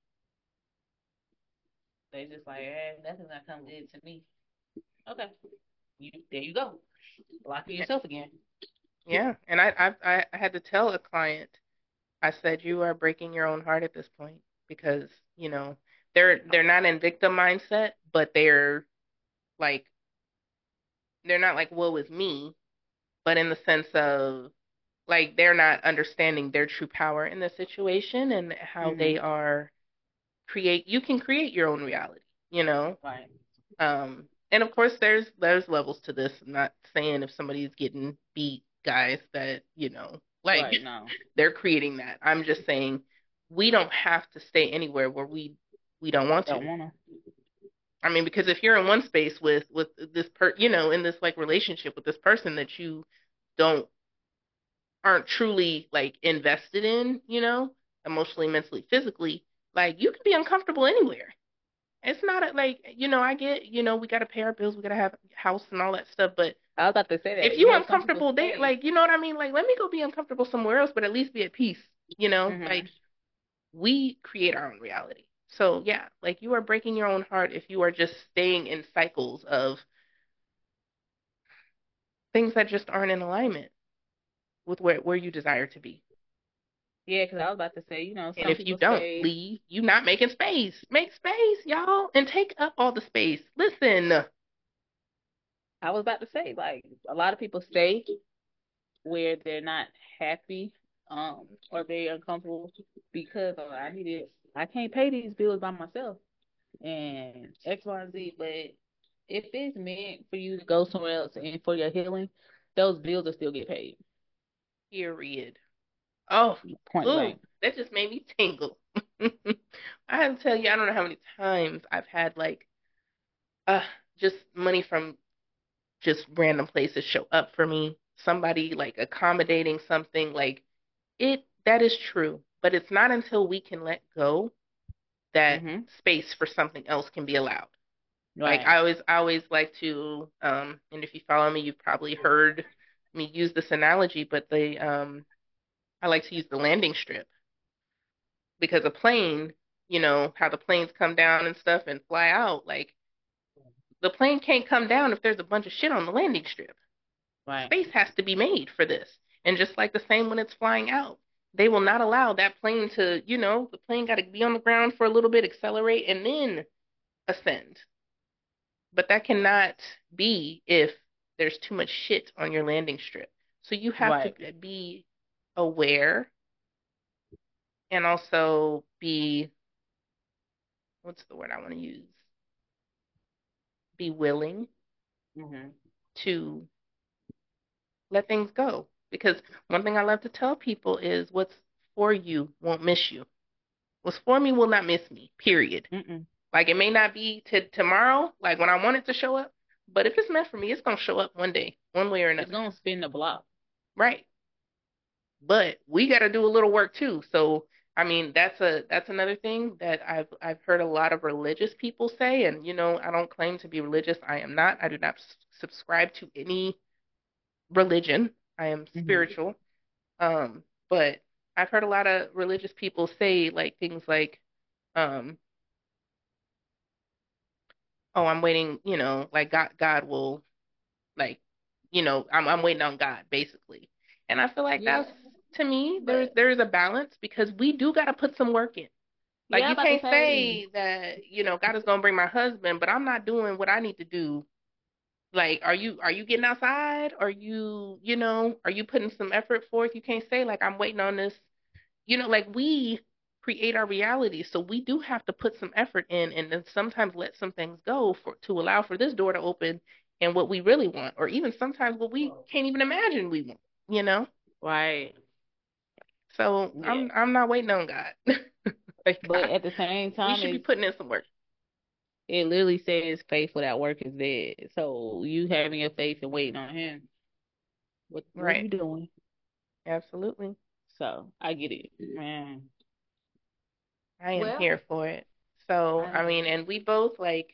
they just like, eh, nothing's gonna come good to me. Okay, you there you go, blocking yourself again. yeah. And I, I, I had to tell a client, I said, you are breaking your own heart at this point because, you know, they're they're not in victim mindset, but they're like they're not like woe is me, but in the sense of like they're not understanding their true power in the situation and how they Mm-hmm. are create you can create your own reality, you know? Right. Um and of course there's there's levels to this. I'm not saying if somebody's getting beat, guys, that, you know, like Right. No, they're creating that. I'm just saying we don't have to stay anywhere where we we don't want don't to. wanna. I mean, because if you're in one space with with this per, you know, in this like relationship with this person that you don't aren't truly like invested in, you know, emotionally, mentally, physically, like you can be uncomfortable anywhere. It's not a, like, you know, I get, you know, we got to pay our bills, we got to have a house and all that stuff, but I was about to say if that. you Yeah, some people uncomfortable there, stay. like, you know what I mean? Like, let me go be uncomfortable somewhere else, but at least be at peace, you know? Hmm. Like, we create our own reality. So, yeah, like you are breaking your own heart if you are just staying in cycles of things that just aren't in alignment with where, where you desire to be. Yeah, because I was about to say, you know, And some if you people don't stay. leave, you not making space. Make space, y'all, and take up all the space. Listen, I was about to say, like, a lot of people stay where they're not happy, um, or very uncomfortable because oh, I need it. I can't pay these bills by myself and X, Y, and Z. But if it's meant for you to go somewhere else and for your healing, those bills will still get paid. period. Oh, Point ooh, blank. that just made me tingle. I have to tell you, I don't know how many times I've had like uh just money from just random places show up for me. Somebody like accommodating something like it that is true, but it's not until we can let go that Mhm. space for something else can be allowed. Like Right. I always I always like to um and if you follow me, you've probably heard me use this analogy, but the um I like to use the landing strip because a plane, you know, how the planes come down and stuff and fly out, like the plane can't come down if there's a bunch of shit on the landing strip. Right. Space has to be made for this. And just like the same when it's flying out, they will not allow that plane to, you know, the plane got to be on the ground for a little bit, accelerate, and then ascend. But that cannot be if there's too much shit on your landing strip. So you have to Right. be aware and also be, what's the word I want to use? Be willing Mhm. to let things go. Because one thing I love to tell people is what's for you won't miss you. What's for me will not miss me, period. Mm-mm. Like it may not be to tomorrow, like when I want it to show up, but if it's meant for me, it's gonna show up one day, one way or It's another. gonna spin the block. Right. But we got to do a little work too. So, I mean, that's a that's another thing that I've I've heard a lot of religious people say, and you know, I don't claim to be religious. I am not. I do not s- subscribe to any religion. I am Mhm. spiritual. Um, but I've heard a lot of religious people say like things like, um, "Oh, I'm waiting," you know, like God God will like, you know, I'm I'm waiting on God basically. And I feel like Yeah, that's to me there's but there's a balance because we do got to put some work in. Like yeah, I'm you about to can't say, say that, you know, God is gonna bring my husband, but I'm not doing what I need to do. Like, are you are you getting outside? Are you, you know, are you putting some effort forth? You can't say like I'm waiting on this. You know, like we create our reality, so we do have to put some effort in and then sometimes let some things go for to allow for this door to open and what we really want, or even sometimes what we can't even imagine we want, you know? right, So yeah. I'm I'm not waiting on God. Like But I, at the same we time, should be it's putting in some work. it literally says faith without work is dead. So you having your faith and waiting on him, what what are Right. you doing? Absolutely. So I get it, man. I am Well, here for it. So, I I mean, mean, and we both like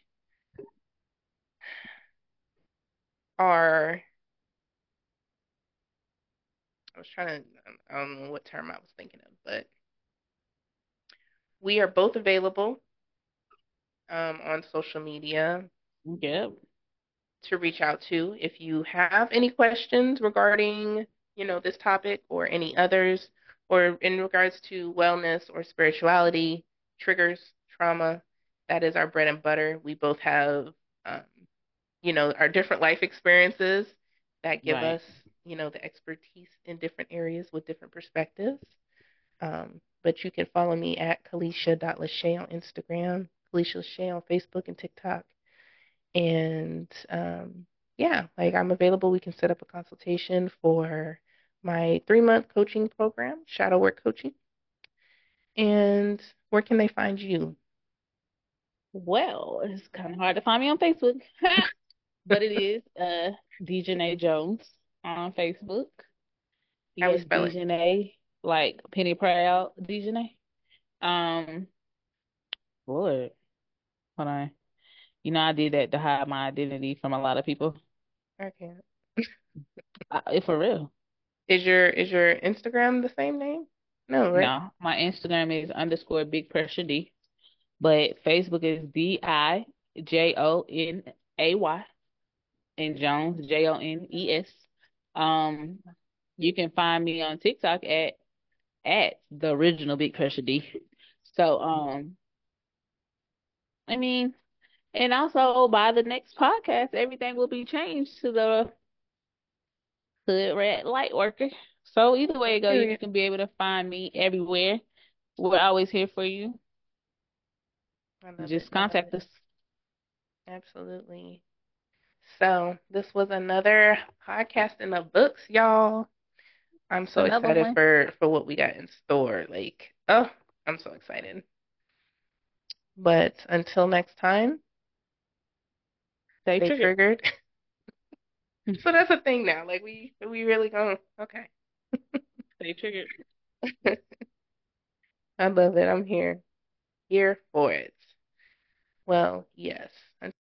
are, I was trying to, I don't know what term I was thinking of, but we are both available um, on social media yep, to reach out to if you have any questions regarding, you know, this topic or any others, or in regards to wellness or spirituality, triggers, trauma. That is our bread and butter. We both have um, you know, our different life experiences that give right. us, you know, the expertise in different areas with different perspectives. Um, but you can follow me at Kalisha dot Lachey on Instagram, Kalisha Lachey on Facebook and TikTok. And um, yeah, like I'm available. We can set up a consultation for my three month coaching program, Shadow Work Coaching. And where can they find you? Well, it's kind of hard to find me on Facebook, but it is uh Dejanay Jones on Facebook. How we Yes, spell it? Dejanay, like Penny Proud Dejanay. Um, Lord. Hold on. You know, I did that to hide my identity from a lot of people. I can't. I, for real. Is your is your Instagram the same name? No, right? No, my Instagram is underscore Big Pressure D, but Facebook is D I J O N A Y and Jones J O N E S. Um, you can find me on TikTok at at the original Big Pressure D. So, um, I mean, and also by the next podcast, everything will be changed to the Hood Rat Light Worker. So either way you go, you Period. can be able to find me everywhere. We're always here for you. I love it. Just I love contact it. us. Absolutely. So this was another podcast in the books, y'all. I'm so Another excited one. for for what we got in store. Like, oh, I'm so excited. But until next time, Stay stay triggered. triggered. So that's a thing now. Like we we really going okay. Stay triggered. I love it. I'm here. Here for it. Well, yes.